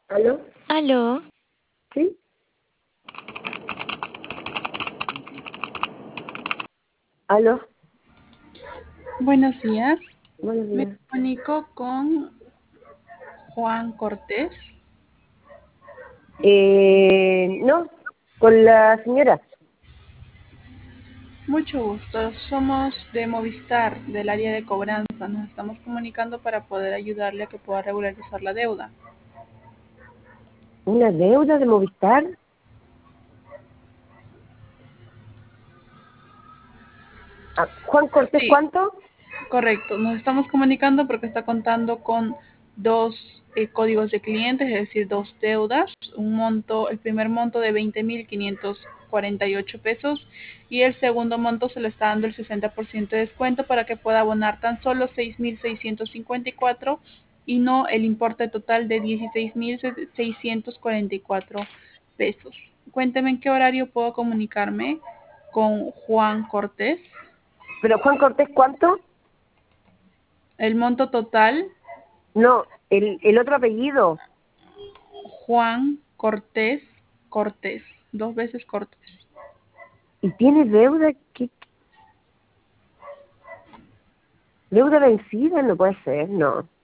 ¿Aló? Aló, ¿Sí? ¿Aló? buenos días. Buenos Me días. comunico con Juan Cortés. No, con la señora. Mucho gusto. Somos de Movistar, del área de cobranza. Nos estamos comunicando para poder ayudarle a que pueda regularizar la deuda. ¿Una deuda de Movistar? Ah, Juan Cortés, Sí, ¿cuánto? correcto. Nos estamos comunicando porque está contando con dos códigos de clientes, es decir, dos deudas. El primer monto de 20.548 pesos y el segundo monto se le está dando el 60% de descuento para que pueda abonar tan solo 6.654 y no el importe total de 16.644 pesos. Cuénteme en qué horario puedo comunicarme con Juan Cortés. ¿Pero Juan Cortés cuánto? El monto total, No, el otro apellido. Juan Cortés Cortés, dos veces Cortés. ¿Y tiene deuda? ¿Qué? ¿Deuda vencida? No puede ser, no.